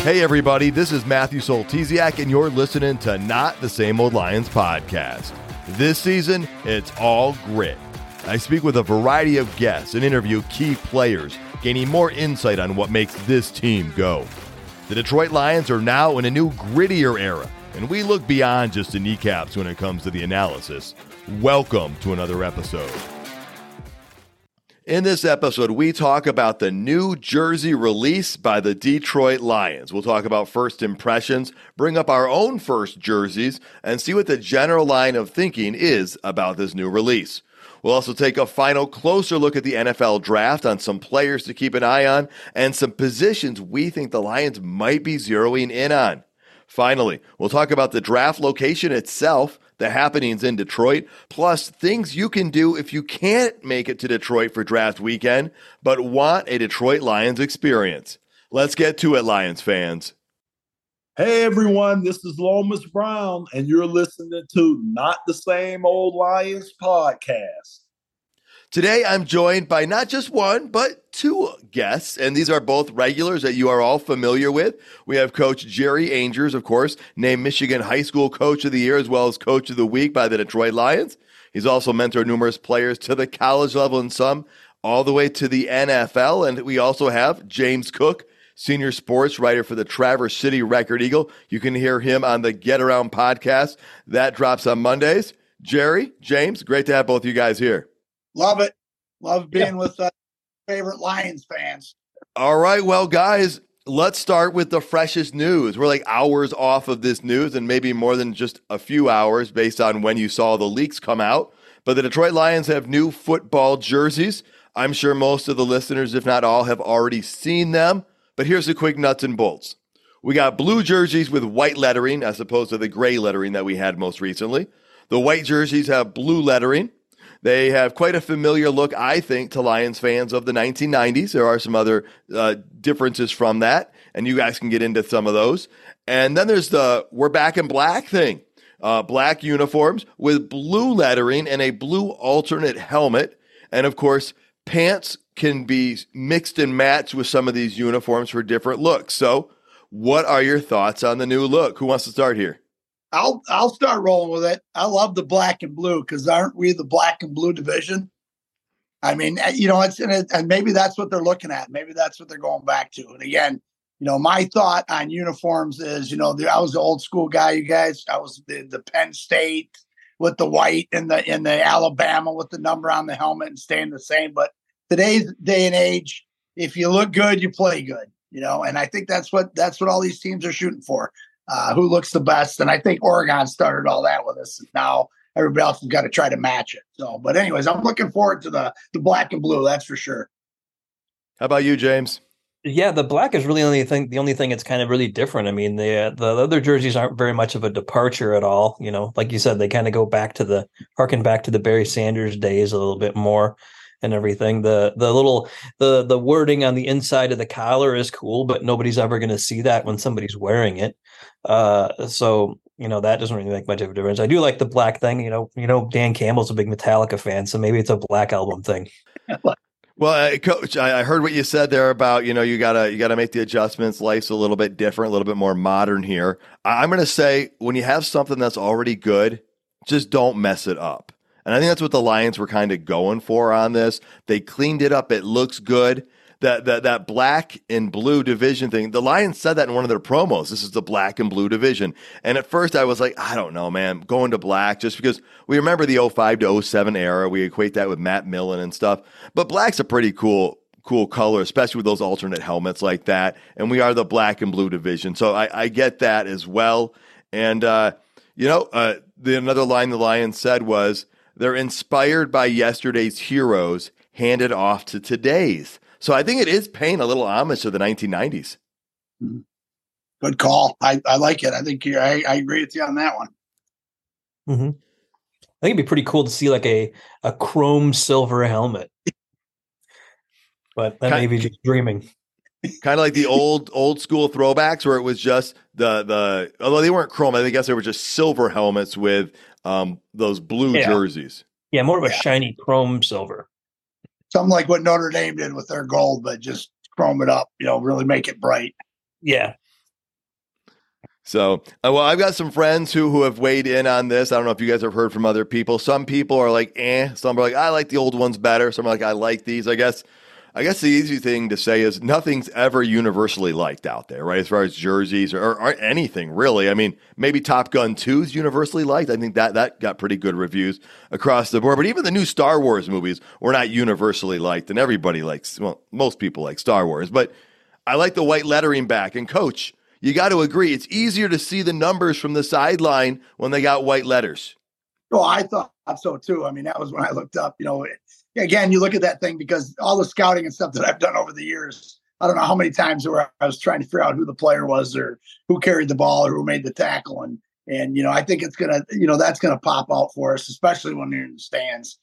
Hey everybody, this is Matthew Soltesiak, and you're listening to Not the Same Old Lions podcast. This season, it's all grit. I speak with a variety of guests and interview key players, gaining more insight on what makes this team go. The Detroit Lions are now in a new grittier era, and we look beyond just the kneecaps when it comes to the analysis. Welcome to another episode. In this episode, we talk about the new jersey release by the Detroit Lions. We'll talk about first impressions, bring up our own first jerseys, and see what the general line of thinking is about this new release. We'll also take a final closer look at the NFL draft on some players to keep an eye on and some positions we think the Lions might be zeroing in on. Finally, we'll talk about the draft location itself, the happenings in Detroit, plus things you can do if you can't make it to Detroit for draft weekend, but want a Detroit Lions experience. Let's get to it, Lions fans. Hey everyone, this is Lomas Brown, and you're listening to Not the Same Old Lions podcast. Today, I'm joined by not just one, but two guests, and these are both regulars that you are all familiar with. We have Coach Jerry Angers, of course, named Michigan High School Coach of the Year as well as Coach of the Week by the Detroit Lions. He's also mentored numerous players to the college level and some all the way to the NFL. And we also have James Cook, senior sports writer for the Traverse City Record Eagle. You can hear him on the Get Around podcast. That drops on Mondays. Jerry, James, great to have both you guys here. Love it. Love being with favorite Lions fans. All right. Well, guys, let's start with the freshest news. We're like hours off of this news and maybe more than just a few hours based on when you saw the leaks come out. But the Detroit Lions have new football jerseys. I'm sure most of the listeners, if not all, have already seen them. But here's the quick nuts and bolts. We got blue jerseys with white lettering as opposed to the gray lettering that we had most recently. The white jerseys have blue lettering. They have quite a familiar look, I think, to Lions fans of the 1990s. There are some other differences from that, and you guys can get into some of those. And then there's the we're back in black thing. Black uniforms with blue lettering and a blue alternate helmet. And, of course, pants can be mixed and matched with some of these uniforms for different looks. So what are your thoughts on the new look? Who wants to start here? I'll start rolling with it. I love the black and blue because aren't we the black and blue division? I mean, it's in it, and maybe that's what they're looking at. Maybe that's what they're going back to. And again, my thought on uniforms is, I was the old school guy, you guys. I was the Penn State with the white and the Alabama with the number on the helmet and staying the same. But today's day and age, if you look good, you play good. And I think that's what all these teams are shooting for. Who looks the best. And I think Oregon started all that with us. Now everybody else has got to try to match it. So, but anyways, I'm looking forward to the black and blue. That's for sure. How about you, James? Yeah, the black is really the only thing that's kind of really different. I mean, the other jerseys aren't very much of a departure at all. Like you said, they kind of go harken back to the Barry Sanders days a little bit more. And everything. The wording on the inside of the collar is cool, but nobody's ever going to see that when somebody's wearing it. So that doesn't really make much of a difference. I do like the black thing. Dan Campbell's a big Metallica fan, so maybe it's a Black Album thing. Well, Coach, I heard what you said there about you gotta make the adjustments. Life's a little bit different, a little bit more modern here. I'm going to say when you have something that's already good, just don't mess it up. And I think that's what the Lions were kind of going for on this. They cleaned it up. It looks good. That black and blue division thing, the Lions said that in one of their promos. This is the black and blue division. And at first I was like, I don't know, man, going to black just because we remember the 05 to 07 era. We equate that with Matt Millen and stuff. But black's a pretty cool color, especially with those alternate helmets like that. And we are the black and blue division. So I get that as well. And, another line the Lions said was, they're inspired by yesterday's heroes handed off to today's. So I think it is paying a little homage to the 1990s. Good call. I like it. I think I agree with you on that one. Mm-hmm. I think it'd be pretty cool to see like a chrome silver helmet. But that may be just dreaming. Kind of like the old school throwbacks where it was just the although they weren't chrome, I guess they were just silver helmets with those blue jerseys. Yeah, more of a shiny chrome silver. Something like what Notre Dame did with their gold, but just chrome it up, really make it bright. Yeah. So, well, I've got some friends who have weighed in on this. I don't know if you guys have heard from other people. Some people are like, Some are like, I like the old ones better. Some are like, I like these. I guess the easy thing to say is nothing's ever universally liked out there, right? As far as jerseys or anything, really. I mean, maybe Top Gun 2 is universally liked. I think that got pretty good reviews across the board. But even the new Star Wars movies were not universally liked. And everybody likes, well, most people like Star Wars. But I like the white lettering back. And Coach, you got to agree, it's easier to see the numbers from the sideline when they got white letters. Oh, I thought so too. I mean, that was when I looked up, again, you look at that thing because all the scouting and stuff that I've done over the years, I don't know how many times where I was trying to figure out who the player was or who carried the ball or who made the tackle. And I think it's going to, that's going to pop out for us, especially when you're in the stands,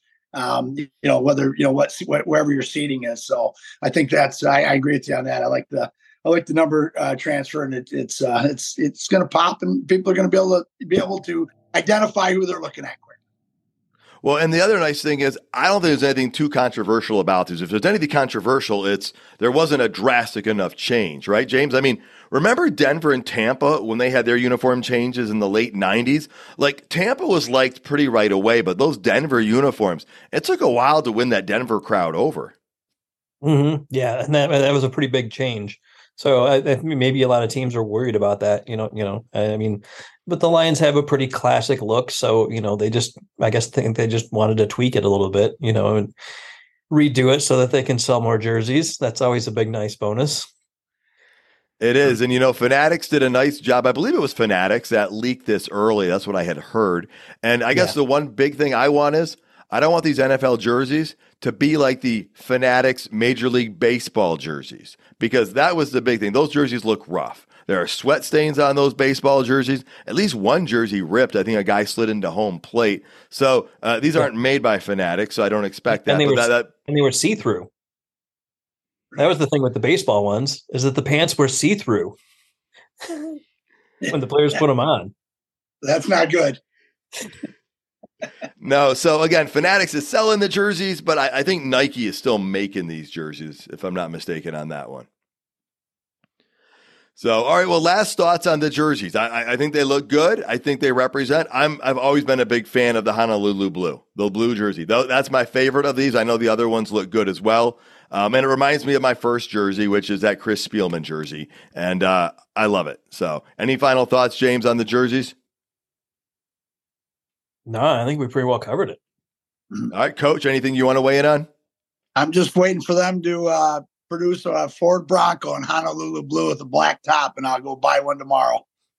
wherever your seating is. So I think I agree with you on that. I like the number transfer, and it's going to pop, and people are going to be able to identify who they're looking at quick. Well, and the other nice thing is, I don't think there's anything too controversial about this. If there's anything controversial, there wasn't a drastic enough change, right, James? I mean, remember Denver and Tampa when they had their uniform changes in the late 90s? Like, Tampa was liked pretty right away, but those Denver uniforms, it took a while to win that Denver crowd over. Mm-hmm. Yeah, and that was a pretty big change. So I think maybe a lot of teams are worried about that, I mean, but the Lions have a pretty classic look. So, I think they just wanted to tweak it a little bit, and redo it so that they can sell more jerseys. That's always a big, nice bonus. It is. And, Fanatics did a nice job. I believe it was Fanatics that leaked this early. That's what I had heard. And I guess the one big thing I want is I don't want these NFL jerseys to be like the Fanatics Major League Baseball jerseys, because that was the big thing. Those jerseys look rough. There are sweat stains on those baseball jerseys. At least one jersey ripped. I think a guy slid into home plate. So these aren't made by Fanatics, so I don't expect that. And they were see-through. That was the thing with the baseball ones, is that the pants were see-through when the players put them on. That's not good. No, so again, Fanatics is selling the jerseys, but I think Nike is still making these jerseys, if I'm not mistaken on that one. So, all right, well, last thoughts on the jerseys. I think they look good. I think they represent. I've always been a big fan of the Honolulu blue, the blue jersey. That's my favorite of these. I know the other ones look good as well. And it reminds me of my first jersey, which is that Chris Spielman jersey. And I love it. So any final thoughts, James, on the jerseys? No, I think we pretty well covered it. All right, Coach, anything you want to weigh in on? I'm just waiting for them to produce a Ford Bronco in Honolulu blue with a black top, and I'll go buy one tomorrow.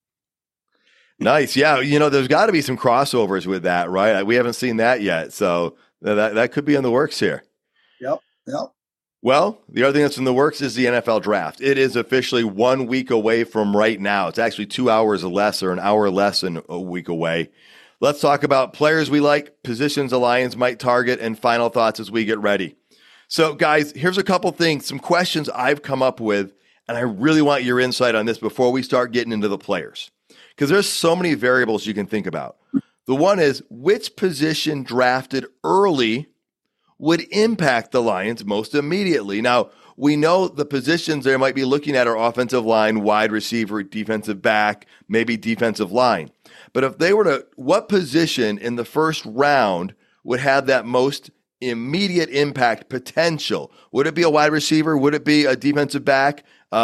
Nice. Yeah, there's got to be some crossovers with that, right? We haven't seen that yet. So that could be in the works here. Yep. Well, the other thing that's in the works is the NFL draft. It is officially 1 week away from right now. It's actually 2 hours less, or an hour less than a week away. Let's talk about players we like, positions the Lions might target, and final thoughts as we get ready. So, guys, here's a couple things, some questions I've come up with, and I really want your insight on this before we start getting into the players, because there's so many variables you can think about. The one is, which position drafted early would impact the Lions most immediately? Now, we know the positions they might be looking at are offensive line, wide receiver, defensive back, maybe defensive line. But if they were to, what position in the first round would have that most immediate impact potential? Would it be a wide receiver? Would it be a defensive back?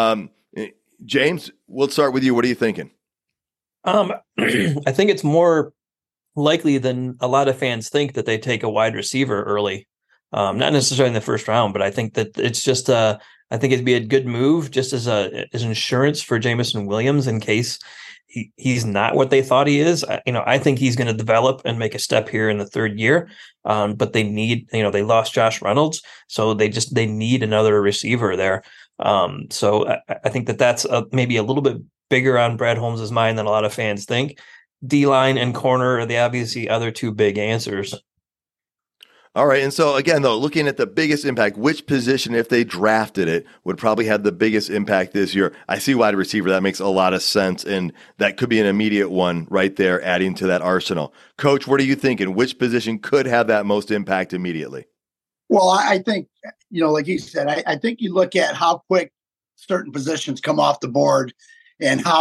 James, we'll start with you. What are you thinking? I think it's more likely than a lot of fans think that they take a wide receiver early. Not necessarily in the first round, but I think that it's just I think it'd be a good move just as insurance for Jameson Williams in case he's not what they thought he is. I think he's going to develop and make a step here in the third year. But they need, they lost Josh Reynolds, so they need another receiver there. So I think that's maybe a little bit bigger on Brad Holmes' mind than a lot of fans think. D-line and corner are the obviously other two big answers. All right. And so again, though, looking at the biggest impact, which position, if they drafted it, would probably have the biggest impact this year? I see wide receiver. That makes a lot of sense. And that could be an immediate one right there, adding to that arsenal. Coach, what are you thinking? Which position could have that most impact immediately? Well, I think, like you said, I think you look at how quick certain positions come off the board and how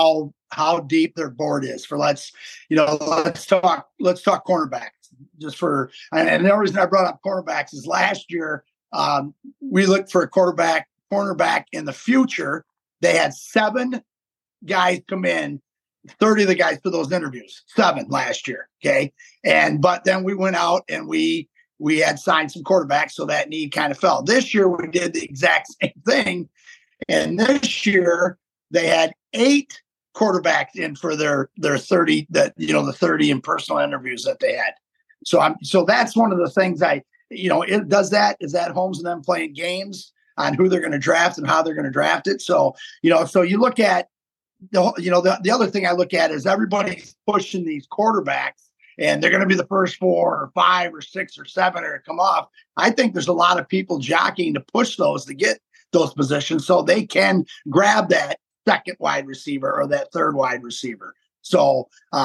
how deep their board is for let's talk cornerbacks just for, and the only reason I brought up cornerbacks is last year we looked for a cornerback in the future. They had 7 guys come in, 30 of the guys for those interviews, 7 last year. Okay. But then we went out and we had signed some quarterbacks, so that need kind of fell. This year we did the exact same thing. And this year they had 8 quarterbacks in for their 30, the 30 in personal interviews that they had. So that's one of the things is that Holmes and them playing games on who they're going to draft and how they're going to draft it. So you look at the other thing I look at is everybody's pushing these quarterbacks and they're going to be the first 4 or 5 or 6 or 7 or come off. I think there's a lot of people jockeying to push those to get those positions so they can grab that second wide receiver or that third wide receiver. So,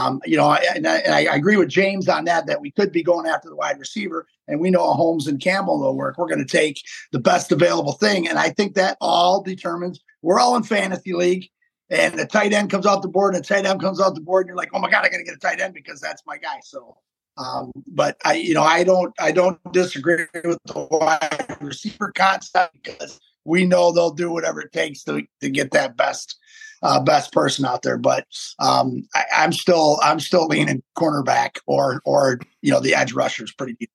I agree with James on that we could be going after the wide receiver, and we know Holmes and Campbell will work. We're going to take the best available thing. And I think that all determines, we're all in fantasy league, and the tight end comes off the board and the tight end comes off the board. And you're like, oh my God, I got to get a tight end because that's my guy. So, but I don't disagree with the wide receiver concept because we know they'll do whatever it takes to get that best person out there. But I'm still leaning cornerback or the edge rushers pretty deep.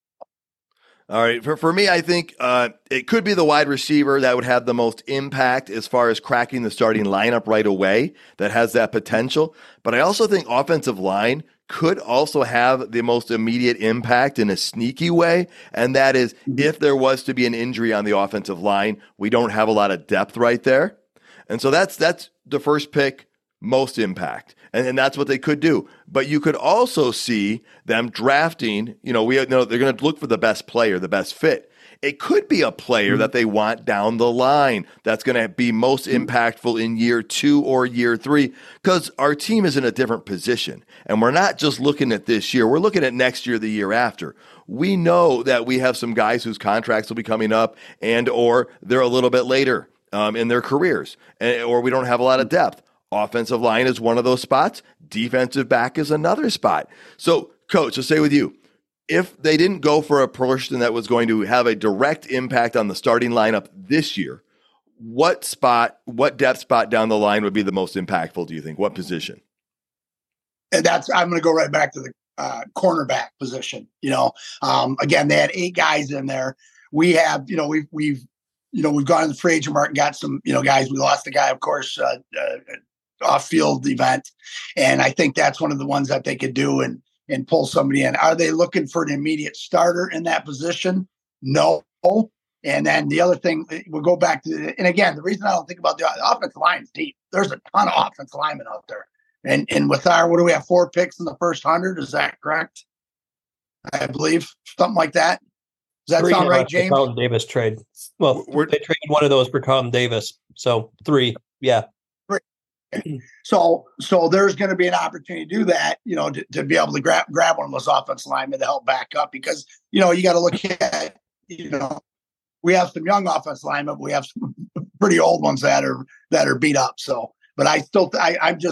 All right. For me, I think it could be the wide receiver that would have the most impact as far as cracking the starting lineup right away, that has that potential. But I also think offensive line could also have the most immediate impact in a sneaky way. And that is if there was to be an injury on the offensive line, we don't have a lot of depth right there. And so that's the first pick, most impact. And that's what they could do. But you could also see them drafting, they're going to look for the best player, the best fit. It could be a player that they want down the line that's going to be most impactful in year 2 or year 3, because our team is in a different position. And we're not just looking at this year. We're looking at next year, the year after. We know that we have some guys whose contracts will be coming up or they're a little bit later in their careers, or we don't have a lot of depth. Offensive line is one of those spots. Defensive back is another spot. So, Coach, I'll stay with you. If they didn't go for a person that was going to have a direct impact on the starting lineup this year, what depth spot down the line would be the most impactful, do you think? What position? And I'm going to go right back to the cornerback position. Again, they had 8 guys in there. We have, we've gone to the free agent market and got some, guys. We lost a guy, of course, off-field event. And I think that's one of the ones that they could do and pull somebody in. Are they looking for an immediate starter in that position? No. And then the other thing, we'll go back to, and again, the reason I don't think about the offensive line is deep. There's a ton of offensive linemen out there. And with what do we have, 4 picks in the first 100? Is that correct? I believe something like that. Does that sound right, James? The Carlton Davis trade. Well, they traded one of those for Carlton Davis. So 3, yeah. 3. So there's going to be an opportunity to do that, to be able to grab one of those offensive linemen to help back up because, you got to look at, we have some young offensive linemen, but we have some pretty old ones that are beat up. So, but I still think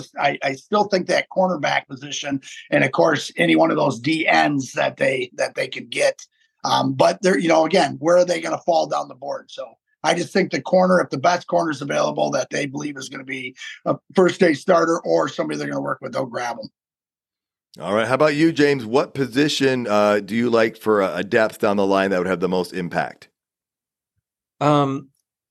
that cornerback position, and of course, any one of those DNs that they could get. But they're, again, where are they going to fall down the board? So I just think the corner, if the best corner is available that they believe is going to be a first-day starter or somebody they're going to work with, they'll grab them. All right. How about you, James? What position do you like for a depth down the line that would have the most impact? I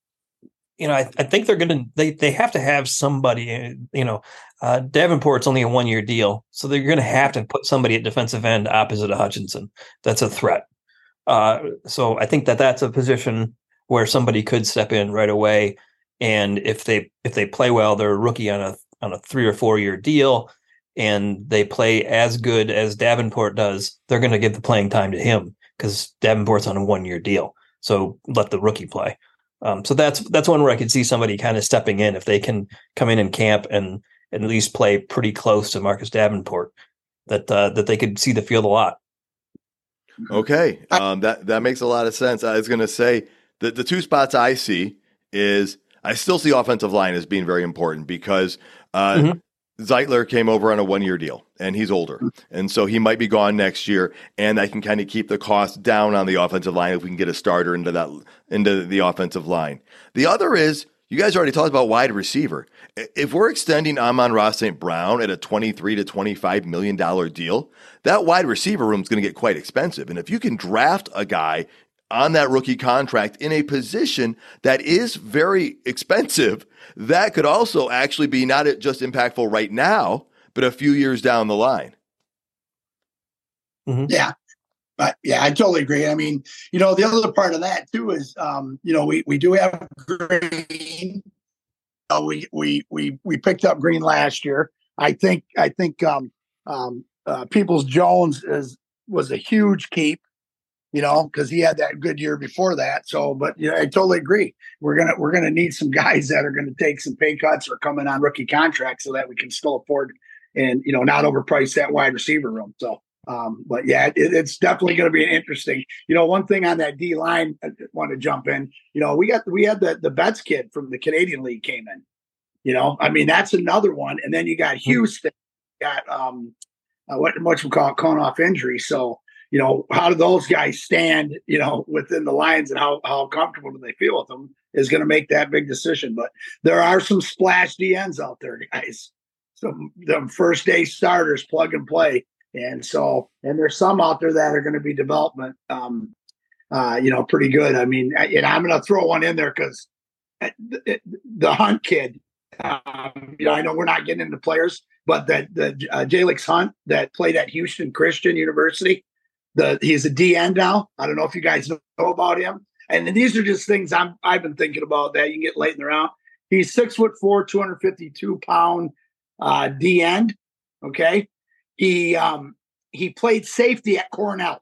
think they're going to, they have to have somebody, Davenport's only a 1-year deal. So they're going to have to put somebody at defensive end opposite of Hutchinson. That's a threat. So I think that's a position where somebody could step in right away. And if they play well, they're a rookie on a 3 or 4 year deal, and they play as good as Davenport does, they're going to give the playing time to him because Davenport's on a 1-year deal. So let the rookie play. So that's one where I could see somebody kind of stepping in if they can come in and camp and at least play pretty close to Marcus Davenport, that they could see the field a lot. Okay. That makes a lot of sense. I was going to say that the 2 spots I see is I still see offensive line as being very important because Zeitler came over on a 1-year deal, and he's older. And so he might be gone next year, and that can kind of keep the cost down on the offensive line if we can get a starter into the offensive line. The other is, you guys already talked about wide receiver. If we're extending Amon-Ra St. Brown at a $23 to $25 million deal, that wide receiver room is going to get quite expensive. And if you can draft a guy on that rookie contract in a position that is very expensive, that could also actually be not just impactful right now, but a few years down the line. Mm-hmm. Yeah. Yeah, I totally agree. I mean, the other part of that too is, we do have Green. We picked up Green last year. I think Peoples Jones was a huge keep, because he had that good year before that. So, but I totally agree. We're gonna need some guys that are gonna take some pay cuts or come in on rookie contracts so that we can still afford and not overprice that wide receiver room. So. But yeah, it's definitely going to be an interesting. One thing on that D line, I want to jump in. We had the Betts kid from the Canadian League came in. I mean that's another one, and then you got Houston, got what we call coming off injury. So how do those guys stand? Within the lines, and how comfortable do they feel with them is going to make that big decision. But there are some splash DNs out there, guys. Some first day starters, plug and play. And there's some out there that are going to be development, pretty good. I mean, I'm going to throw one in there because the Hunt kid, I know we're not getting into players, but the Jalix Hunt that played at Houston Christian University, he's a DN now. I don't know if you guys know about him. And these are just things I've been thinking about that you can get late in the round. He's 6'4", 252-pound DN. Okay. He played safety at Cornell.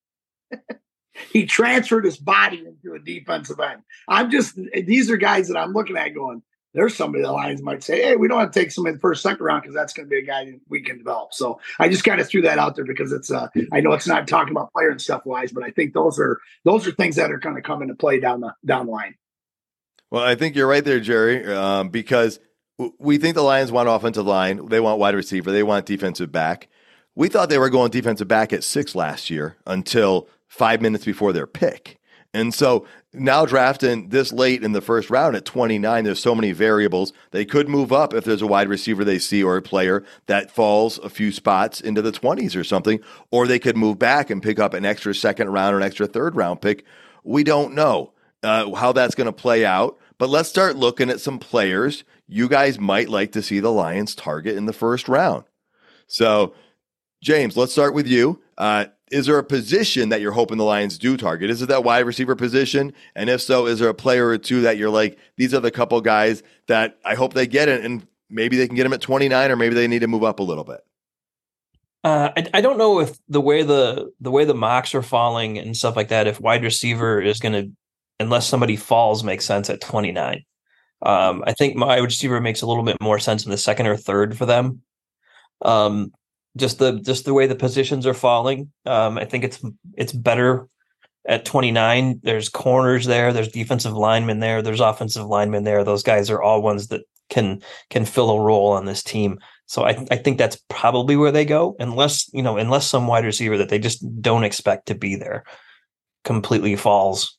He transferred his body into a defensive end. These are guys that I'm looking at going, there's somebody the Lions might say, hey, we don't have to take somebody in the first, second round because that's going to be a guy that we can develop. So I just kind of threw that out there because it's I know it's not talking about player and stuff wise, but I think those are things that are going to come into play down the line. Well, I think you're right there, Jerry, because we think the Lions want offensive line. They want wide receiver. They want defensive back. We thought they were going defensive back at 6 last year until 5 minutes before their pick. And so now drafting this late in the first round at 29, there's so many variables. They could move up if there's a wide receiver they see or a player that falls a few spots into the 20s or something, or they could move back and pick up an extra second round or an extra third round pick. We don't know how that's going to play out, but let's start looking at some players you guys might like to see the Lions target in the first round. So, James, let's start with you. Is there a position that you're hoping the Lions do target? Is it that wide receiver position? And if so, is there a player or two that you're like, these are the couple guys that I hope they get it, and maybe they can get them at 29, or maybe they need to move up a little bit? I don't know if the way the mocks are falling and stuff like that, if wide receiver is going to, unless somebody falls, make sense at 29. I think my wide receiver makes a little bit more sense in the second or third for them. Just the way the positions are falling. I think it's better at 29. There's corners there. There's defensive linemen there. There's offensive linemen there. Those guys are all ones that can fill a role on this team. So I think that's probably where they go, unless some wide receiver that they just don't expect to be there completely falls.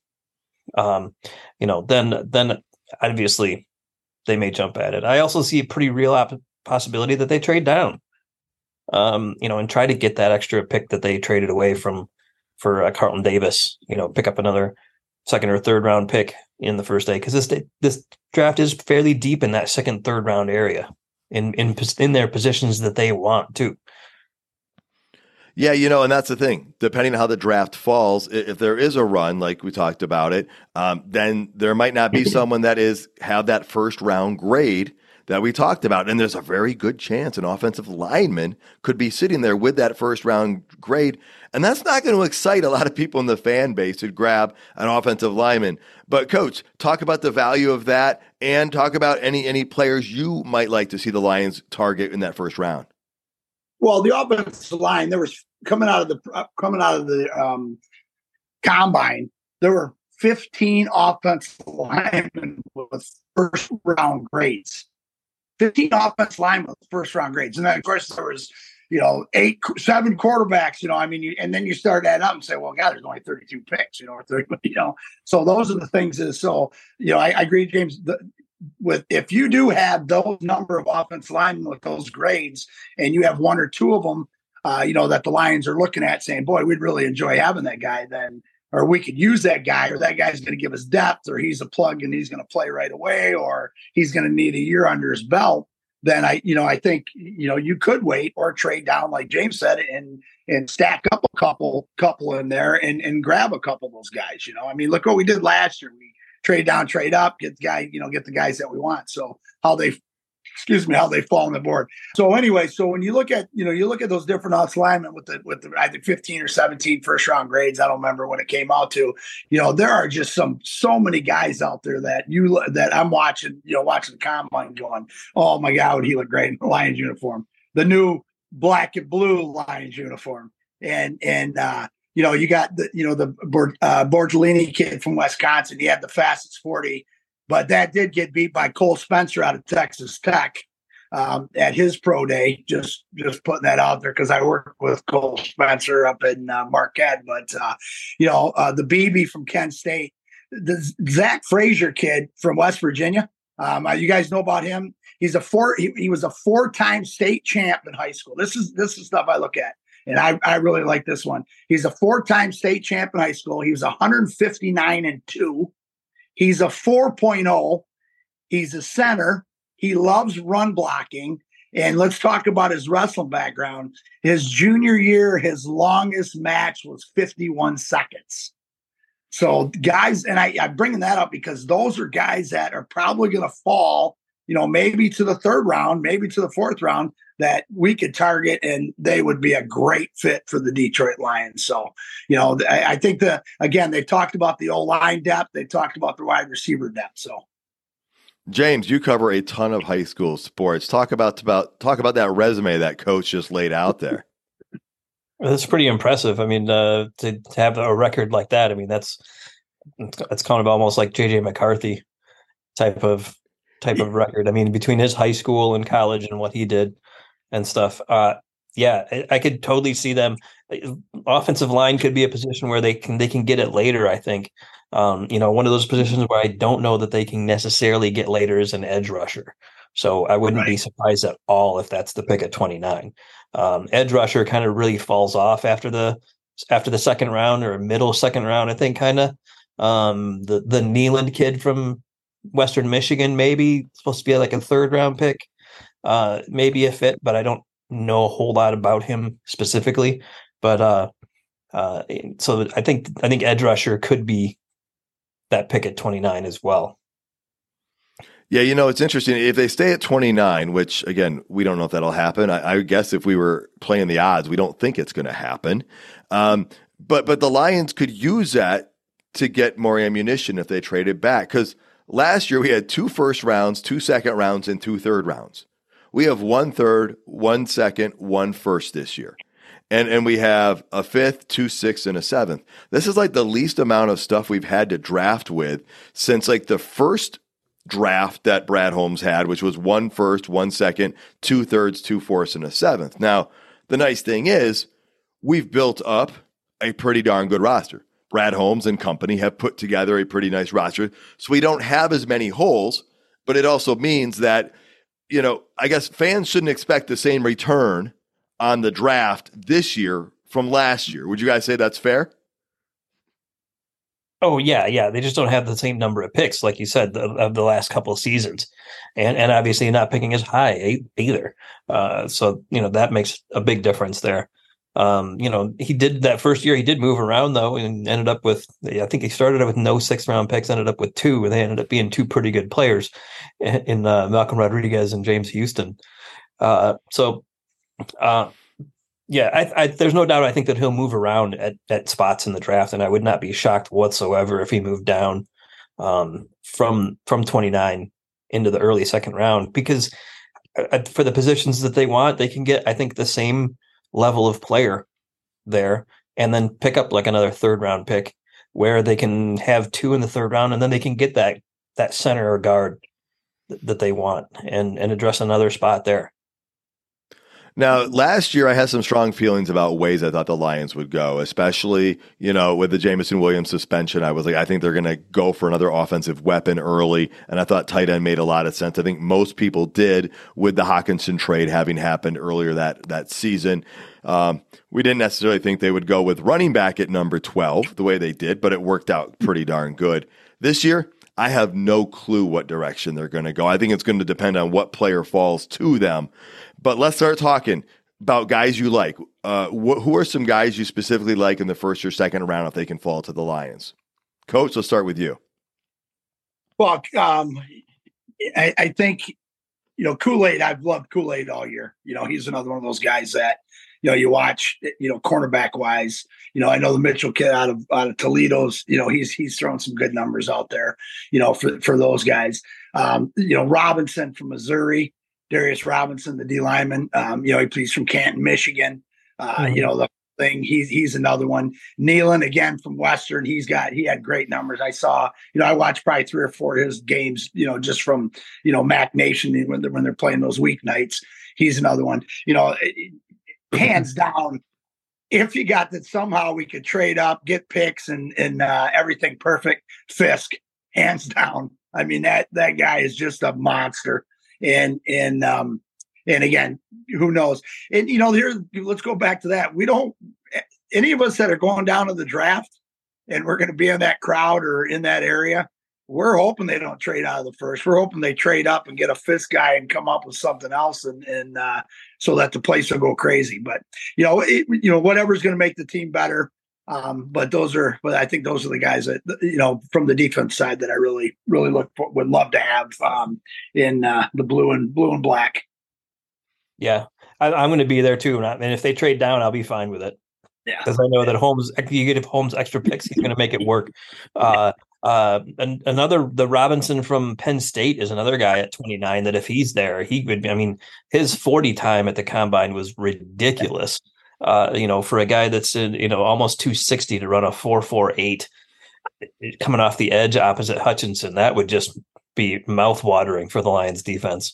Then obviously they may jump at it. I also see a pretty real possibility that they trade down, and try to get that extra pick that they traded away for Carlton Davis, pick up another second or third round pick in the first day. Cause this draft is fairly deep in that second, third round area in their positions that they want to. Yeah, and that's the thing. Depending on how the draft falls, if there is a run, like we talked about it, then there might not be someone that have that first round grade that we talked about. And there's a very good chance an offensive lineman could be sitting there with that first round grade. And that's not going to excite a lot of people in the fan base to grab an offensive lineman. But Coach, talk about the value of that and talk about any players you might like to see the Lions target in that first round. Well, the offensive line, there was coming out of the combine, there were 15 offensive linemen with first round grades. 15 offense linemen with first round grades. And then, of course, there was, 7 quarterbacks, I mean, and then you start that up and say, well, God, there's only 32 picks, or 30, so those are the things I agree, James, if you do have those number of offense linemen with those grades and you have one or two of them, that the Lions are looking at saying, boy, we'd really enjoy having that guy then, or we could use that guy, or that guy's going to give us depth, or he's a plug and he's going to play right away, or he's going to need a year under his belt, then I think, you could wait or trade down, like James said, and stack up a couple in there and grab a couple of those guys. I mean, look what we did last year. We trade down, trade up, get the guys that we want. So how they fall on the board. So anyway, when you look at those different outs linemen with the I think 15 or 17 first round grades, I don't remember when it came out to, there are just so many guys out there that I'm watching the combine going, oh my God, would he look great in the Lions uniform, the new black and blue Lions uniform. And you got the Borgelini kid from Wisconsin. He had the fastest 40. But that did get beat by Cole Spencer out of Texas Tech at his pro day. Just putting that out there because I work with Cole Spencer up in Marquette. But the BB from Kent State, the Zach Frazier kid from West Virginia. You guys know about him. He was a 4-time state champ in high school. This is stuff I look at. And I really like this one. He's a 4-time state champ in high school. He was 159-2. He's a 4.0. He's a center. He loves run blocking. And let's talk about his wrestling background. His junior year, his longest match was 51 seconds. So guys, and I'm bringing that up because those are guys that are probably going to fall, maybe to the 3rd round, maybe to the 4th round, that we could target, and they would be a great fit for the Detroit Lions. So, I think they talked about the O-line depth. They talked about the wide receiver depth. So, James, you cover a ton of high school sports. Talk about that resume that coach just laid out there. That's pretty impressive. I mean, to have a record like that, I mean, that's kind of almost like JJ McCarthy type of record. I mean, between his high school and college and what he did and stuff. I could totally see them. Offensive line could be a position where they can get it later, I think. One of those positions where I don't know that they can necessarily get later is an edge rusher. So I wouldn't be surprised at all if that's the pick at 29. Edge rusher kind of really falls off after the 2nd round or middle 2nd round, I think, kind of. The Nealand kid from Western Michigan, maybe supposed to be like a 3rd round pick. Maybe a fit, but I don't know a whole lot about him specifically. But so I think edge rusher could be that pick at 29 as well. Yeah, it's interesting. If they stay at 29, which, again, we don't know if that'll happen. I guess if we were playing the odds, we don't think it's going to happen. But the Lions could use that to get more ammunition if they traded back. Because last year we had 2 first rounds, 2 second rounds, and 2 third rounds. We have 1 third, 1 second, 1 first this year. And we have a 5th, 2 6th, and a 7th. This is like the least amount of stuff we've had to draft with since like the first draft that Brad Holmes had, which was 1 first, 1 second, 2 thirds, 2 fourths, and a 7th. Now, the nice thing is we've built up a pretty darn good roster. Brad Holmes and company have put together a pretty nice roster. So we don't have as many holes, but it also means that, I guess fans shouldn't expect the same return on the draft this year from last year. Would you guys say that's fair? Oh, yeah. They just don't have the same number of picks, like you said, of the last couple of seasons. And obviously not picking as high either. So, that makes a big difference there. He did that first year. He did move around, though, and ended up with, I think he started out with no 6th round picks, ended up with 2, and they ended up being 2 pretty good players in Malcolm Rodriguez and James Houston. There's no doubt. I think that he'll move around at spots in the draft, and I would not be shocked whatsoever if he moved down from 29 into the early 2nd round, because for the positions that they want, they can get, I think, the same level of player there, and then pick up like another 3rd round pick where they can have 2 in the 3rd round, and then they can get that center or guard that they want and address another spot there. Now, last year I had some strong feelings about ways I thought the Lions would go, especially, with the Jameson Williams suspension. I was like, I think they're going to go for another offensive weapon early, and I thought tight end made a lot of sense. I think most people did with the Hockenson trade having happened earlier that season. We didn't necessarily think they would go with running back at number 12 the way they did, but it worked out pretty darn good. This year, I have no clue what direction they're going to go. I think it's going to depend on what player falls to them. But let's start talking about guys you like. Who are some guys you specifically like in the first or second round if they can fall to the Lions? Coach, let's start with you. Well, I think, Kool-Aid, I've loved Kool-Aid all year. He's another one of those guys that, you watch, cornerback wise, I know the Mitchell kid out of Toledo's, he's throwing some good numbers out there, for those guys. Robinson from Missouri, Darius Robinson, the D lineman, he plays from Canton, Michigan. The thing, he's another one. Nealon again from Western. He had great numbers. I saw, I watched probably 3 or 4 of his games, just from, Mac Nation when they're playing those weeknights. He's another one, hands down. If you got that somehow we could trade up, get picks and everything perfect, Fisk, hands down. I mean, that guy is just a monster. And again, who knows? And here, let's go back to that. We don't, any of us that are going down to the draft and we're going to be in that crowd or in that area, we're hoping they don't trade out of the first. We're hoping they trade up and get a fifth guy and come up with something else, and so that the place will go crazy. But whatever's going to make the team better. But I think those are the guys that from the defense side that I really would love to have in the blue and black. Yeah, I'm going to be there too, and if they trade down, I'll be fine with it. Yeah, because I know that you get Holmes extra picks, he's going to make it work. And the Robinson from Penn State is another guy at 29 that if he's there, he would. I mean, his 40 time at the combine was ridiculous. For a guy that's in, almost 260 to run a 4.48 coming off the edge opposite Hutchinson, that would just be mouth-watering for the Lions defense.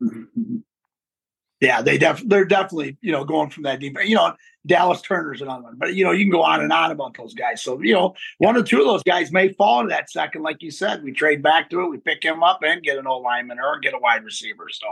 Yeah, they're definitely, going from that defense. Dallas Turner's another one, but you can go on and on about those guys. So, one or two of those guys may fall into that second, like you said. We trade back to it, we pick him up and get an old lineman or get a wide receiver. So,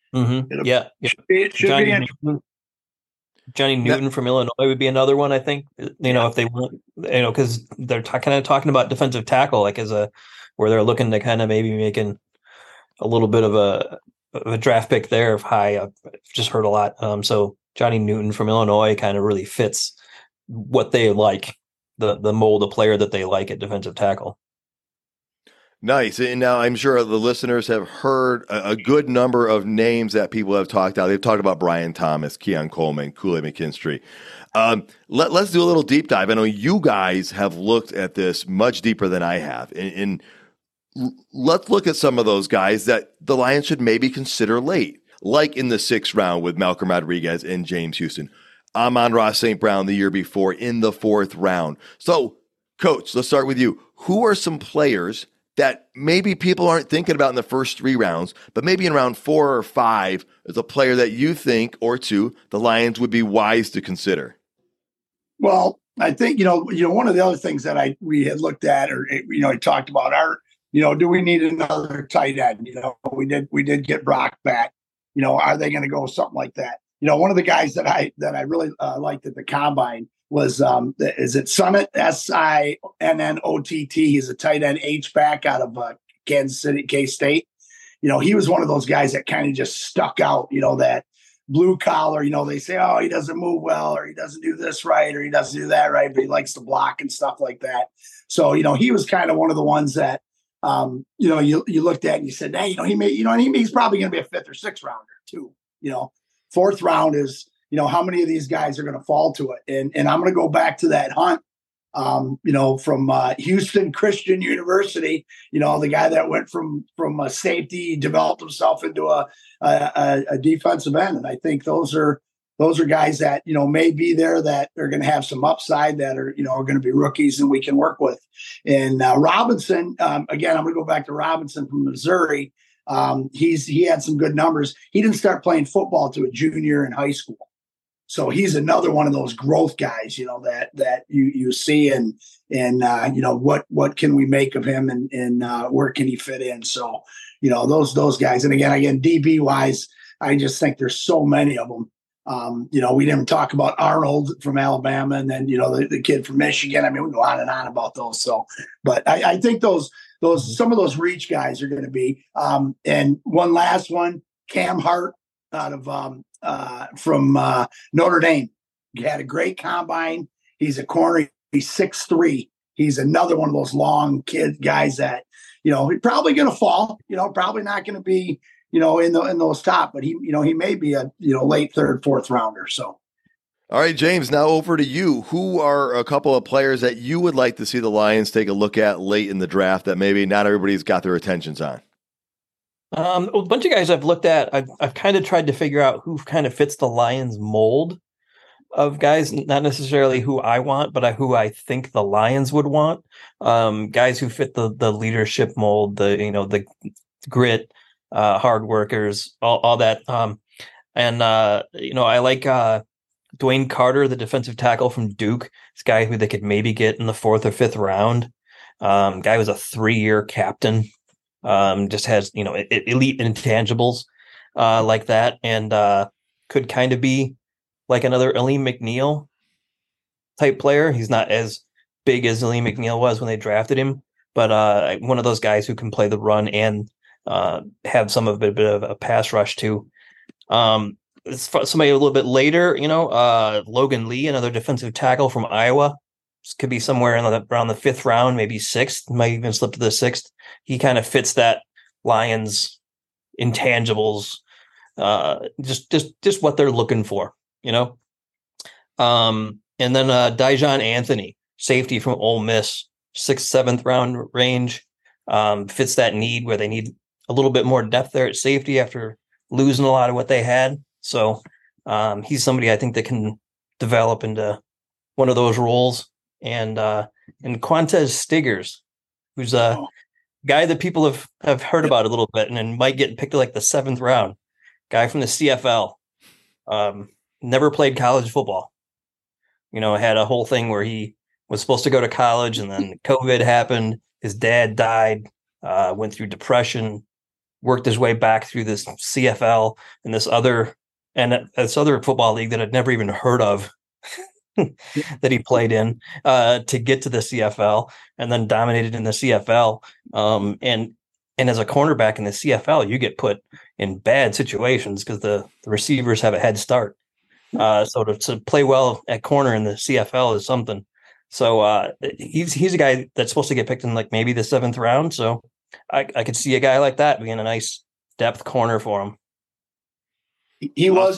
it should be interesting. Johnny Newton from Illinois would be another one, I think. If they want, because they're kind of talking about defensive tackle, like where they're looking to kind of maybe making a little bit of a draft pick there of high. I've just heard a lot. So Johnny Newton from Illinois kind of really fits what they like, the mold of player that they like at defensive tackle. Nice. And now I'm sure the listeners have heard a good number of names that people have talked about. They've talked about Brian Thomas, Keon Coleman, Kool-Aid McKinstry. Let's do a little deep dive. I know you guys have looked at this much deeper than I have. And let's look at some of those guys that the Lions should maybe consider late, like in the 6th round with Malcolm Rodriguez and James Houston. Amon-Ra St. Brown the year before in the 4th round. So, Coach, let's start with you. Who are some players that maybe people aren't thinking about in the first 3 rounds, but maybe in round 4 or 5 is a player that you think, or 2, the Lions would be wise to consider? Well, I think, one of the other things that we had looked at or, I talked about are, do we need another tight end? We did get Brock back. Are they going to go something like that? One of the guys that I really liked at the combine was is it Sunnott, Sinnott? He's a tight end H-back out of Kansas City, K-State. He was one of those guys that kind of just stuck out, that blue collar, they say, oh, he doesn't move well, or he doesn't do this right, or he doesn't do that right, but he likes to block and stuff like that. So, he was kind of one of the ones that, you looked at and you said, hey, he's probably going to be a 5th or 6th rounder too. 4th round is, how many of these guys are going to fall to it? And I'm going to go back to that hunt, from Houston Christian University, the guy that went from a safety, developed himself into a defensive end. And I think those are guys that, may be there that are going to have some upside that are going to be rookies and we can work with. And Robinson, again, I'm going to go back to Robinson from Missouri. He had some good numbers. He didn't start playing football to a junior in high school. So he's another one of those growth guys, that you see and what can we make of him and where can he fit in? So, those guys. And again, DB wise, I just think there's so many of them. We didn't talk about Arnold from Alabama and then, the kid from Michigan. I mean, we go on and on about those. So, but I think some of those reach guys are going to be, and one last one, Cam Hart out of, from Notre Dame. He had a great combine. He's a corner. He's 6'3". He's another one of those long guys that, he's probably going to fall, probably not going to be, in those top, but he may be a, late third, fourth rounder. So. All right, James, now over to you. Who are a couple of players that you would like to see the Lions take a look at late in the draft that maybe not everybody's got their attentions on? A bunch of guys I've looked at. I've kind of tried to figure out who kind of fits the Lions mold of guys, not necessarily who I want, but who I think the Lions would want. Guys who fit the leadership mold, the grit, hard workers, all that. I like Dwayne Carter, the defensive tackle from Duke. This guy who they could maybe get in the 4th or 5th round. Guy was a 3-year captain. Just has, elite intangibles like that, and could kind of be like another Aleem McNeil type player. He's not as big as Aleem McNeil was when they drafted him, but one of those guys who can play the run and have some of a bit of a pass rush too. Somebody a little bit later, Logan Lee, another defensive tackle from Iowa. This could be somewhere around the 5th round, maybe 6th, might even slip to the 6th. He kind of fits that Lions intangibles, just what they're looking for, And then Dijon Anthony, safety from Ole Miss, 6th, 7th round range, fits that need where they need a little bit more depth there at safety after losing a lot of what they had. So he's somebody I think that can develop into one of those roles. And Quantez Stiggers, who's a guy that people have heard about a little bit and might get picked like the 7th round. Guy from the CFL, never played college football. Had a whole thing where he was supposed to go to college and then COVID happened. His dad died, went through depression, worked his way back through this CFL and this other football league that I'd never even heard of. That he played in to get to the CFL and then dominated in the CFL. And as a cornerback in the CFL, you get put in bad situations because the receivers have a head start. So to play well at corner in the CFL is something. So he's a guy that's supposed to get picked in like maybe the 7th round. So I could see a guy like that being a nice depth corner for him. He was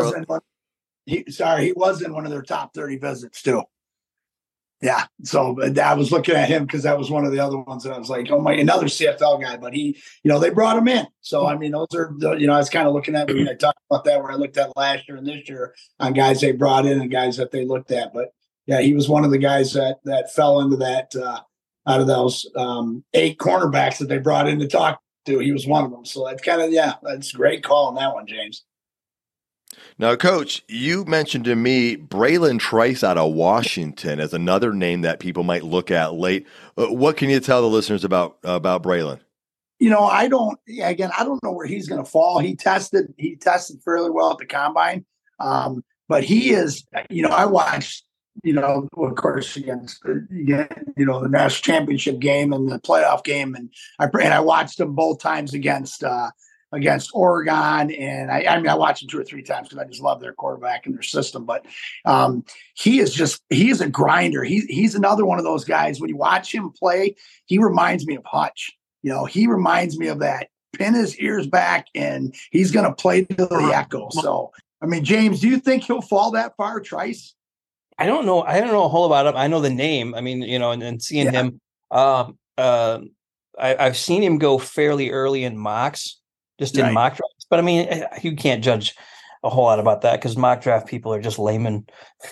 in one of their top 30 visits too. Yeah. So I was looking at him because that was one of the other ones that I was like, oh my, another CFL guy, but he, they brought him in. So, I mean, those are, I was kind of looking at when I talked about that, where I looked at last year and this year on guys they brought in and guys that they looked at. But yeah, he was one of the guys that fell into that out of those 8 cornerbacks that they brought in to talk to. He was one of them. So that's that's a great call on that one, James. Now, Coach, you mentioned to me Braylon Trice out of Washington as another name that people might look at late. What can you tell the listeners about Braylon? I don't know where he's going to fall. He tested fairly well at the combine. But he is, I watched, of course, against, the national championship game and the playoff game. And I watched them both times against Oregon. And I watched him 2 or 3 times because I just love their quarterback and their system. But he's a grinder. He's another one of those guys. When you watch him play, he reminds me of Hutch. He reminds me of that. Pin his ears back and he's going to play to the echo. So, I mean, James, do you think he'll fall that far, Trice? I don't know. I don't know a whole about him. I know the name. I mean, and seeing him, I've seen him go fairly early in mocks. Just in mock drafts. But I mean, you can't judge a whole lot about that because mock draft people are just laymen,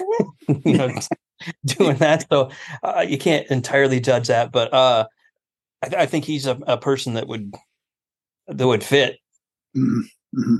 doing that. So you can't entirely judge that. But I think he's a person that would that would fit. Mm-hmm.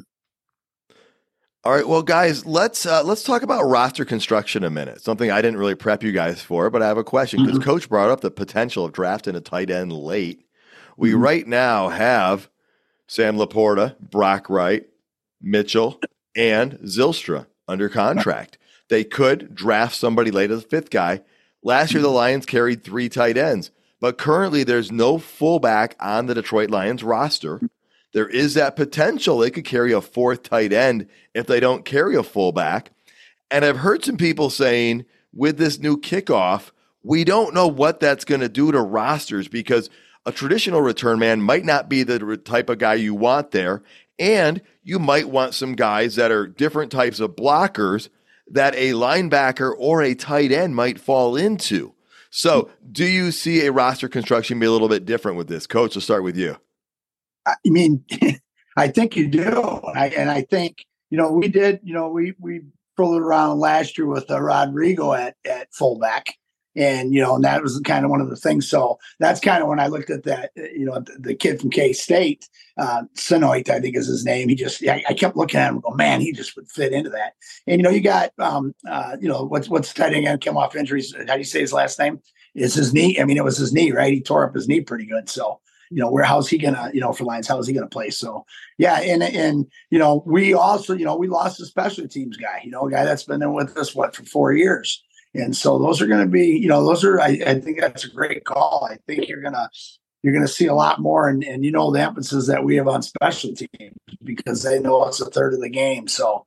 All right, well, guys, let's talk about roster construction a minute. Something I didn't really prep you guys for, but I have a question because Coach brought up the potential of drafting a tight end late. We right now have Sam Laporta, Brock Wright, Mitchell, and Zylstra under contract. They could draft somebody late as a fifth guy. Last year, the Lions carried 3 tight ends, but currently there's no fullback on the Detroit Lions roster. There is that potential they could carry a 4th tight end if they don't carry a fullback. And I've heard some people saying with this new kickoff, we don't know what that's going to do to rosters because a traditional return man might not be the type of guy you want there. And you might want some guys that are different types of blockers that a linebacker or a tight end might fall into. So do you see a roster construction be a little bit different with this? Coach, we'll start with you. I mean, I think you do. And I think, we did, we fooled around last year with Rodrigo at fullback. And, and that was kind of one of the things. So that's kind of when I looked at that, the kid from K-State, Sinoit, I think is his name. I kept looking at him and go, man, he just would fit into that. And, you got, what's the tight end going to come off injuries? How do you say his last name? It's his knee. I mean, it was his knee, right? He tore up his knee pretty good. So, how's he gonna, for Lions, how is he gonna play? So, yeah, and we also, we lost a special teams guy, a guy that's been there with us for 4 years, and so those are going to be, I think that's a great call. I think you're gonna see a lot more, and the emphasis that we have on special teams because they know it's a third of the game. So,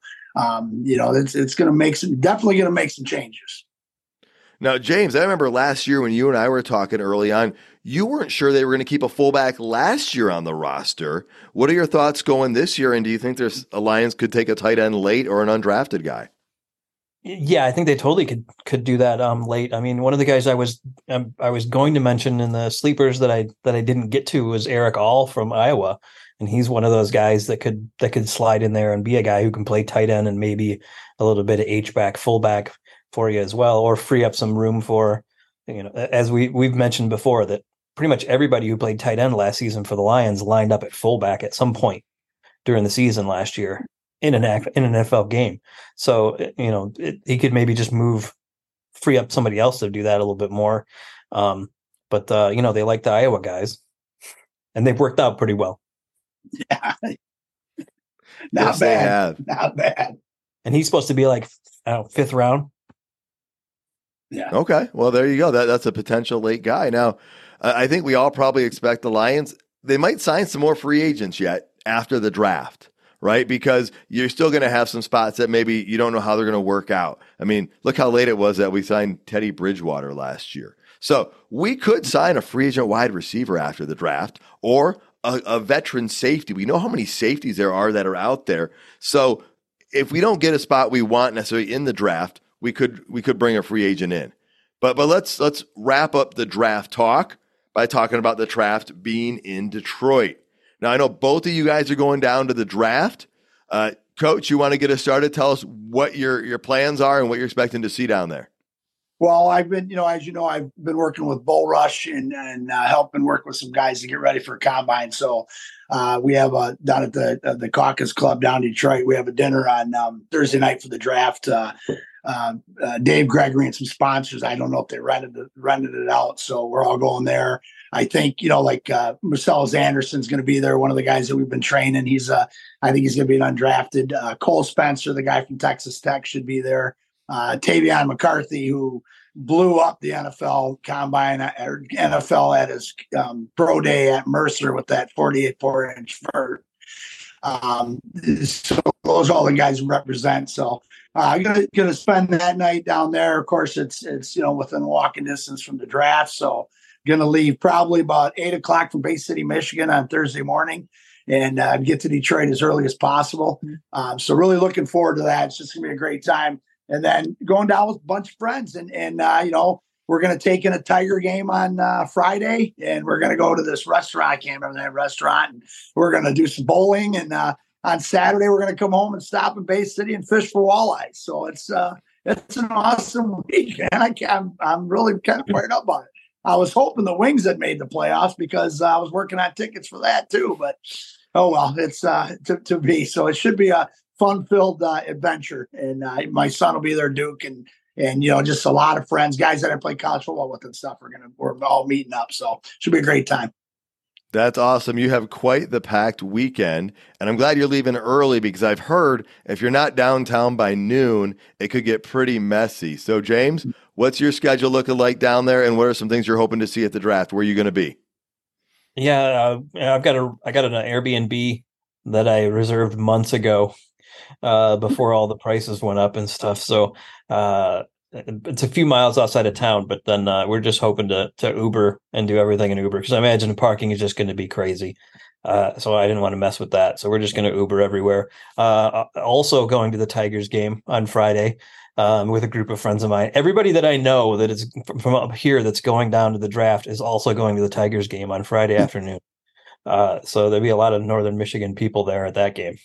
it's going to definitely going to make some changes. Now, James, I remember last year when you and I were talking early on, you weren't sure they were going to keep a fullback last year on the roster. What are your thoughts going this year? And do you think there's a Lions could take a tight end late or an undrafted guy? Yeah, I think they totally could do that late. I mean, one of the guys I was going to mention in the sleepers that I didn't get to was Eric All from Iowa, and he's one of those guys that could slide in there and be a guy who can play tight end and maybe a little bit of H-back, fullback for you as well, or free up some room for, as we've mentioned before, that pretty much everybody who played tight end last season for the Lions lined up at fullback at some point during the season last year in an NFL game. So, he could maybe just free up somebody else to do that a little bit more. But they like the Iowa guys and they've worked out pretty well. Yeah. Not bad. Not bad. And he's supposed to be like, 5th round. Yeah. Okay. Well, there you go. That's a potential late guy. Now, I think we all probably expect the Lions, they might sign some more free agents yet after the draft, right? Because you're still going to have some spots that maybe you don't know how they're going to work out. I mean, look how late it was that we signed Teddy Bridgewater last year. So we could sign a free agent wide receiver after the draft or a veteran safety. We know how many safeties there are that are out there. So if we don't get a spot we want necessarily in the draft, we could bring a free agent in. But let's wrap up the draft talk by talking about the draft being in Detroit. Now, I know both of you guys are going down to the draft. Coach, you want to get us started? Tell us what your plans are and what you're expecting to see down there. Well, I've been, as you know, I've been working with Bull Rush and helping work with some guys to get ready for combine. So we have down at the Caucus Club down in Detroit, we have a dinner on Thursday night for the draft. Dave Gregory and some sponsors. I don't know if they rented it out, so we're all going there. I think Marcellus Anderson's going to be there. One of the guys that we've been training. I think he's going to be an undrafted. Cole Spencer, the guy from Texas Tech, should be there. Tavion McCarthy, who blew up the NFL combine or NFL at his pro day at Mercer with that 48-inch vert. So those are all the guys who represent. So I'm gonna spend that night down there. Of course, it's within walking distance from the draft. So gonna leave probably about 8:00 from Bay City, Michigan on Thursday morning, and get to Detroit as early as possible. So really looking forward to that. It's just gonna be a great time. And then going down with a bunch of friends, and we're going to take in a Tiger game on Friday, and we're going to go to this restaurant. I can't remember that restaurant. And we're going to do some bowling, and on Saturday we're going to come home and stop in Bay City and fish for walleyes. So it's an awesome week, man. I'm really kind of fired up on it. I was hoping the Wings had made the playoffs because I was working on tickets for that too. But oh well, it's to be. So it should be a fun-filled adventure, and my son will be there, Duke, and just a lot of friends, guys that I play college football with and stuff. We're all meeting up, so it should be a great time. That's awesome. You have quite the packed weekend, and I'm glad you're leaving early because I've heard if you're not downtown by noon, it could get pretty messy. So, James, what's your schedule looking like down there, and what are some things you're hoping to see at the draft? Where are you going to be? Yeah, I got an Airbnb that I reserved months ago, before all the prices went up and stuff. So it's a few miles outside of town, but then we're just hoping to Uber and do everything in Uber because I imagine parking is just going to be crazy. So I didn't want to mess with that. So we're just going to Uber everywhere. Also going to the Tigers game on Friday with a group of friends of mine. Everybody that I know that is from up here that's going down to the draft is also going to the Tigers game on Friday afternoon. So there'll be a lot of Northern Michigan people there at that game.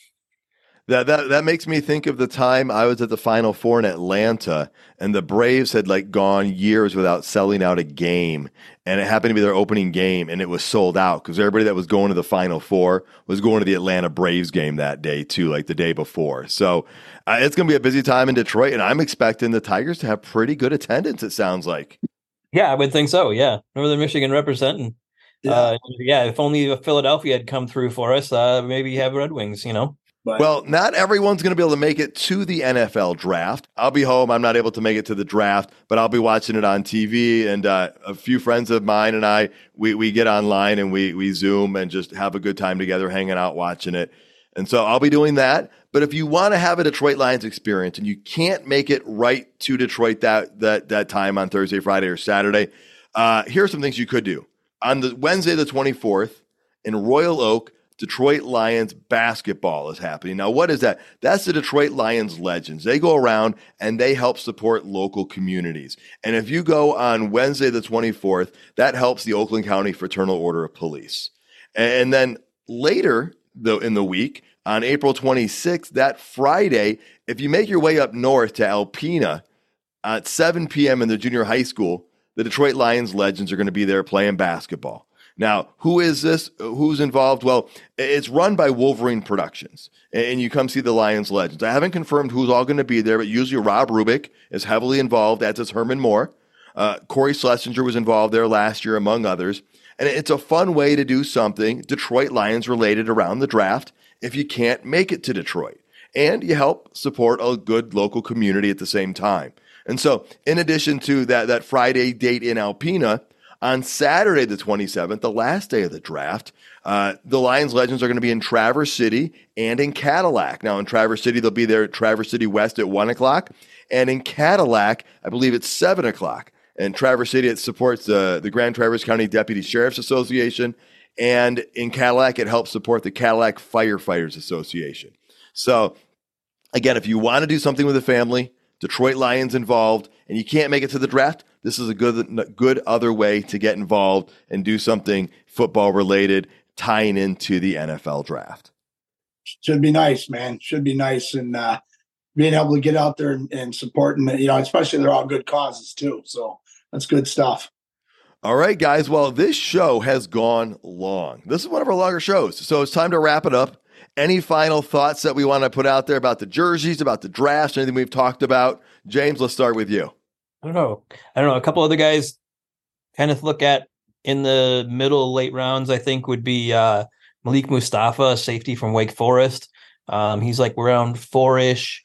That makes me think of the time I was at the Final Four in Atlanta, and the Braves had gone years without selling out a game, and it happened to be their opening game, and it was sold out because everybody that was going to the Final Four was going to the Atlanta Braves game that day too, the day before. So it's going to be a busy time in Detroit, and I'm expecting the Tigers to have pretty good attendance. It sounds like. Yeah, I would think so. Yeah, Northern Michigan representing. Yeah. If only Philadelphia had come through for us, maybe have Red Wings. But, well, not everyone's going to be able to make it to the NFL draft. I'll be home. I'm not able to make it to the draft, but I'll be watching it on TV. And a few friends of mine and I, we get online and we Zoom and just have a good time together, hanging out, watching it. And so I'll be doing that. But if you want to have a Detroit Lions experience and you can't make it right to Detroit that time on Thursday, Friday, or Saturday, here are some things you could do. On the Wednesday, the 24th, in Royal Oak, Detroit Lions basketball is happening. Now, what is that? That's the Detroit Lions Legends. They go around and they help support local communities. And if you go on Wednesday, the 24th, that helps the Oakland County Fraternal Order of Police. And then later in the week, on April 26th, that Friday, if you make your way up north to Alpena at 7 p.m. in the junior high school, the Detroit Lions Legends are going to be there playing basketball. Now, who is this? Who's involved? Well, it's run by Wolverine Productions, and you come see the Lions Legends. I haven't confirmed who's all going to be there, but usually Rob Rubik is heavily involved, as is Herman Moore. Corey Schlesinger was involved there last year, among others. And it's a fun way to do something Detroit Lions related around the draft if you can't make it to Detroit. And you help support a good local community at the same time. And so, in addition to that Friday date in Alpena, on Saturday, the 27th, the last day of the draft, the Lions Legends are going to be in Traverse City and in Cadillac. Now, in Traverse City, they'll be there at Traverse City West at 1 o'clock. And in Cadillac, I believe it's 7 o'clock. In Traverse City, it supports the Grand Traverse County Deputy Sheriff's Association. And in Cadillac, it helps support the Cadillac Firefighters Association. So, again, if you want to do something with a family, Detroit Lions involved, and you can't make it to the draft, this is a good other way to get involved and do something football related, tying into the NFL draft. Should be nice, man. Should be nice. And being able to get out there and supporting, especially they're all good causes too. So that's good stuff. All right, guys. Well, this show has gone long. This is one of our longer shows. So it's time to wrap it up. Any final thoughts that we want to put out there about the jerseys, about the drafts, anything we've talked about? James, let's start with you. I don't know. A couple other guys kind of look at in the middle, late rounds, I think would be Malik Mustafa, safety from Wake Forest. He's around 4-ish.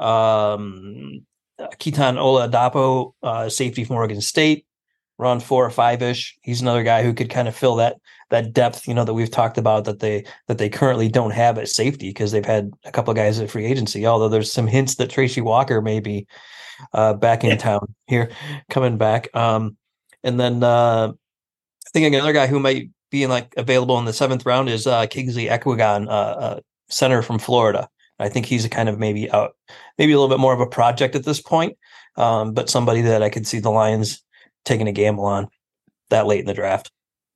Keaton Oladapo, safety from Oregon State, around 4 or 5-ish. He's another guy who could kind of fill that depth, that we've talked about that they currently don't have at safety because they've had a couple of guys at free agency. Although there's some hints that Tracy Walker may be back in town here, coming back. And then I think another guy who might be available in the 7th round is Kingsley Equigan, center from Florida. I think he's a kind of maybe a little bit more of a project at this point, but somebody that I could see the Lions taking a gamble on that late in the draft.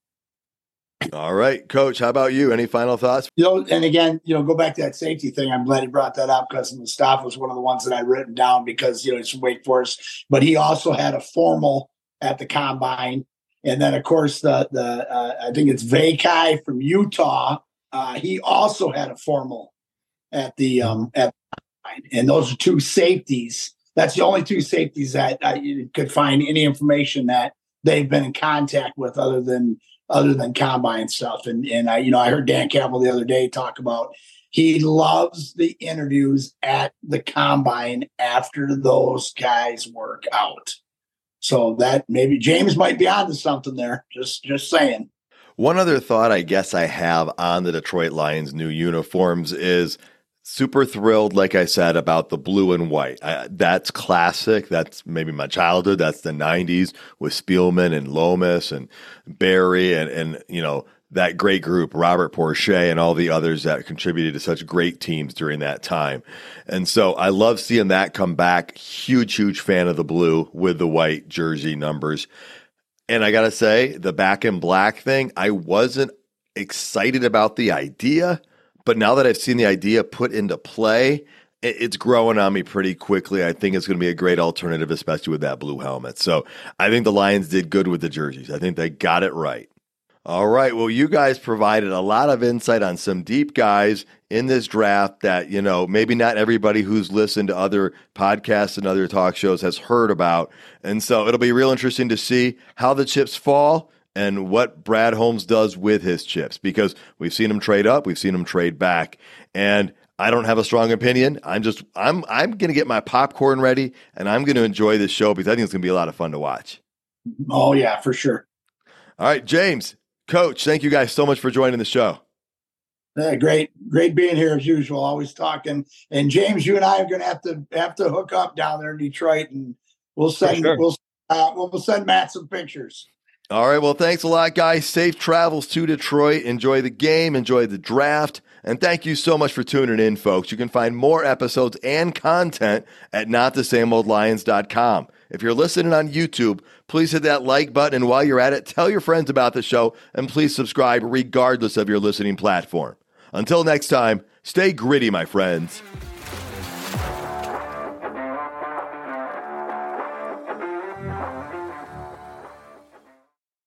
All right, Coach, how about you? Any final thoughts? And again, go back to that safety thing. I'm glad you brought that up because Mustafa was one of the ones that I written down because, it's from Wake Forest. But he also had a formal at the combine. And then, of course, I think it's Vakai from Utah. He also had a formal at the and those are two safeties. That's the only two safeties that you could find any information that they've been in contact with other than combine stuff. And I heard Dan Campbell the other day talk about he loves the interviews at the combine after those guys work out. So that maybe James might be onto something there. Just saying. One other thought I guess I have on the Detroit Lions new uniforms is super thrilled, like I said, about the blue and white. That's classic. That's maybe my childhood. That's the 90s with Spielman and Lomas and Barry and that great group, Robert Porcher and all the others that contributed to such great teams during that time. And so I love seeing that come back. Huge fan of the blue with the white jersey numbers. And I got to say, the back in black thing, I wasn't excited about the idea, but now that I've seen the idea put into play, it's growing on me pretty quickly. I think it's going to be a great alternative, especially with that blue helmet. So I think the Lions did good with the jerseys. I think they got it right. All right. Well, you guys provided a lot of insight on some deep guys in this draft that, maybe not everybody who's listened to other podcasts and other talk shows has heard about. And so it'll be real interesting to see how the chips fall and what Brad Holmes does with his chips, because we've seen him trade up, we've seen him trade back, and I don't have a strong opinion. I'm going to get my popcorn ready, and I'm going to enjoy this show because I think it's going to be a lot of fun to watch. Oh yeah, for sure. All right, James, Coach, thank you guys so much for joining the show. Great being here as usual. Always talking. And James, you and I are going to have to hook up down there in Detroit, and we'll send we'll send Matt some pictures. All right. Well, thanks a lot, guys. Safe travels to Detroit. Enjoy the game. Enjoy the draft. And thank you so much for tuning in, folks. You can find more episodes and content at notthesameoldlions.com. If you're listening on YouTube, please hit that like button. And while you're at it, tell your friends about the show. And please subscribe regardless of your listening platform. Until next time, stay gritty, my friends.